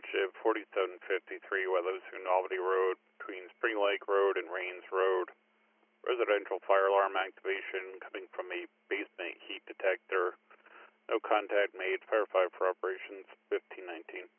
Township, 4753 Weathersfield Albany Road, between Spring Lake Road and Rains Road. Residential fire alarm activation coming from a basement heat detector. No contact made. Firefighter for operations 1519.